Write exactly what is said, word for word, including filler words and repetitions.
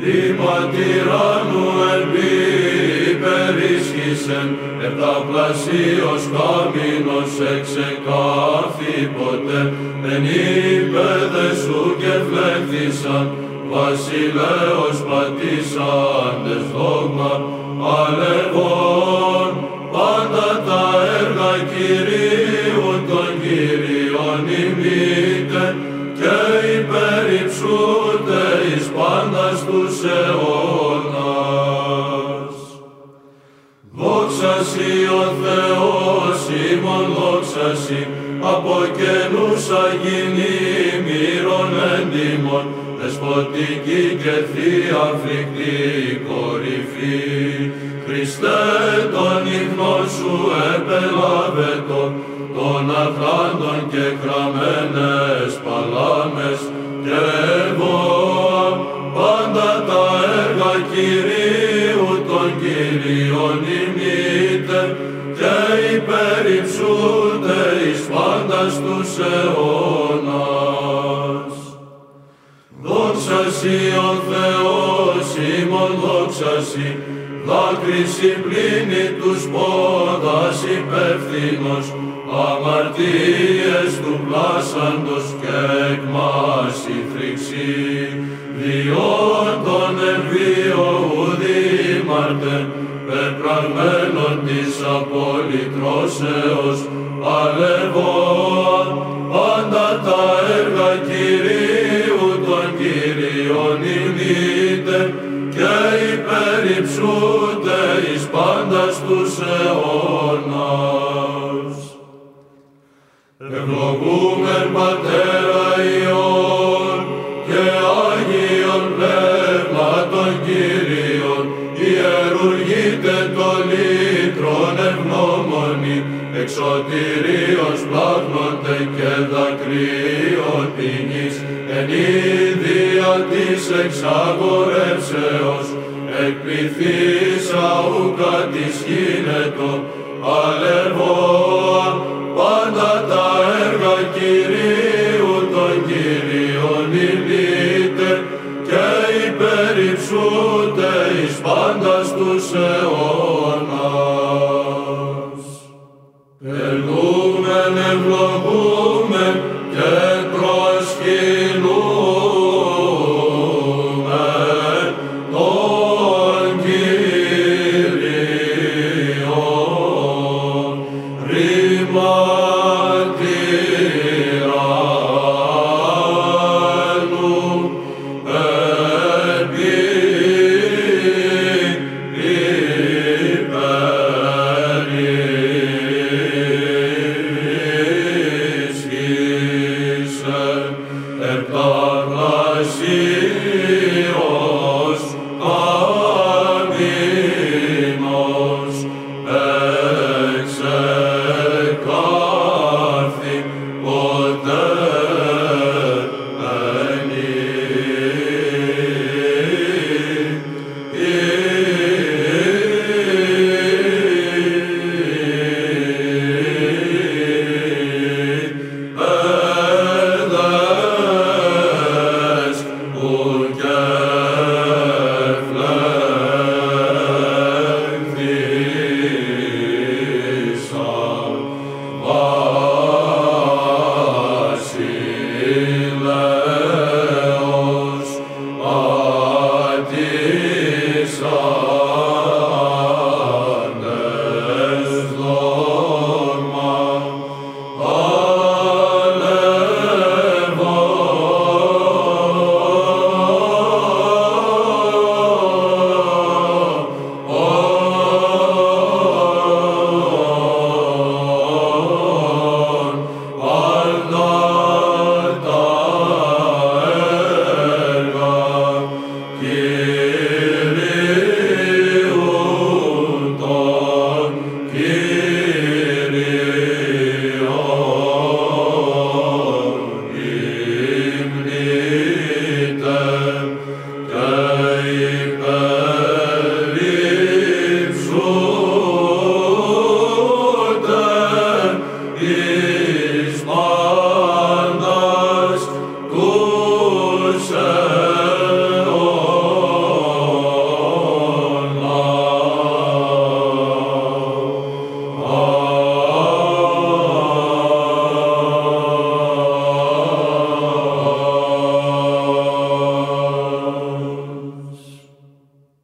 ρήμα τυράννου ελπί υπερίσχυσεν, επταπλασίως κάμινος εξεκάφθη ποτέ, εν υπέδε σου και φλέχθησαν, βασιλέως πατήσαντες δόγμα, αλευών, πάντα τα έργα Κυρίου των Κύριων ημίτε, και υπερυψούτε εις πάντας τους αιώνας. Δόξα σοι ο Θεός ημών, δόξα σοι, από καινούς αγινή μοίρων έντιμων, δεσποτική και θεία φρικτή κορυφή. Χριστέ, τον ύμνο σου επελάβετο, των αχράντων και κραμένες παλάμες, και εγώ πάντα τα έργα Κυρίου των Κύριων ημίτε, και υπερυψούτε εις πάντας τους αιώνας. Δόξα σοι ο Θεός ημών, δόξα σοι, δάκρυση πλύνει τους πόδας υπεύθυνος, αμαρτίες του πλάσαντος και εκμάση θρηξή, διόν τον εμβίο ουδήμαρτεν, πεπραγμένον της απολυτρώσεως, αλευών, πάντα τα έργα Κυρίου των Κύριων ημίτε, και υπερυψούτε εις πάντας τους αιώνας. Ευλογούμεν Πατέρα Υιόν και Άγιον Πνεύματον Κύριον, ιερουργείτε το λύτρον ευγνώμονη, εξωτηρίως πλάγνονται και δακρύων ποινής, εν ίδια της εξαγορεύσεως, εκπληθήσα ουκα της γίνετο, αλευών, πάντα τα έργα Κυρίου των Κύριων ημίτε, και υπερυψούτε εις πάντας τους αιώνας. Ελγούμεν, ευλογούμεν και προσκυνούμεν τον Κύριον, ρήμα τυράννου ελπί υπερίσχυσεν, επταπλασίως κάμινος εξεκάρθη ποτέ εν παιδες ουκ εφλέχθησαν, βασιλέως πατήσαντες δόγμα, αλευών, πάντα τα έργα Κυρίου των Κύριων ημνήτε, και